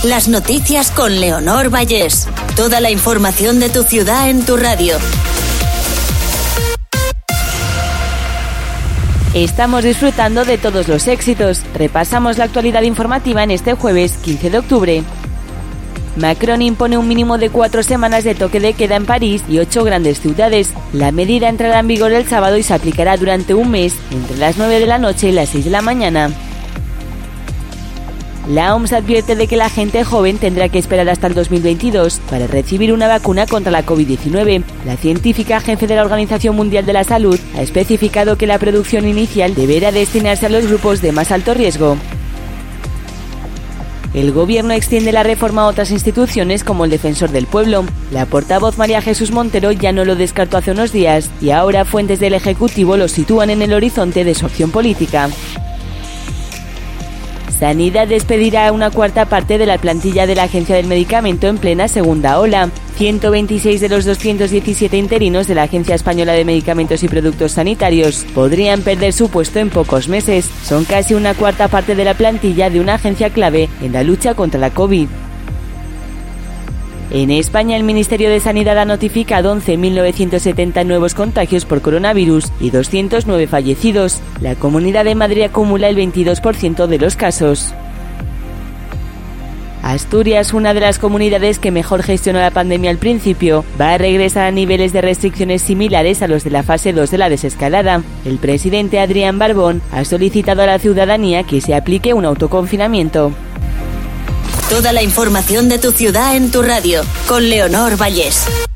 Las noticias con Leonor Vallés. Toda la información de tu ciudad en tu radio. Estamos disfrutando de todos los éxitos. Repasamos la actualidad informativa en este jueves 15 de octubre. Macron impone un mínimo de 4 semanas de toque de queda en París y 8 grandes ciudades. La medida entrará en vigor el sábado y se aplicará durante un mes, entre las 9 de la noche y las 6 de la mañana. La OMS advierte de que la gente joven tendrá que esperar hasta el 2022 para recibir una vacuna contra la COVID-19. La científica jefe de la Organización Mundial de la Salud ha especificado que la producción inicial deberá destinarse a los grupos de más alto riesgo. El gobierno extiende la reforma a otras instituciones como el Defensor del Pueblo. La portavoz María Jesús Montero ya no lo descartó hace unos días y ahora fuentes del Ejecutivo lo sitúan en el horizonte de su opción política. Sanidad despedirá una cuarta parte de la plantilla de la Agencia del Medicamento en plena segunda ola. 126 de los 217 interinos de la Agencia Española de Medicamentos y Productos Sanitarios podrían perder su puesto en pocos meses. Son casi una cuarta parte de la plantilla de una agencia clave en la lucha contra la COVID. En España, el Ministerio de Sanidad ha notificado 11.970 nuevos contagios por coronavirus y 209 fallecidos. La Comunidad de Madrid acumula el 22% de los casos. Asturias, una de las comunidades que mejor gestionó la pandemia al principio, va a regresar a niveles de restricciones similares a los de la fase 2 de la desescalada. El presidente Adrián Barbón ha solicitado a la ciudadanía que se aplique un autoconfinamiento. Toda la información de tu ciudad en tu radio, con Leonor Vallés.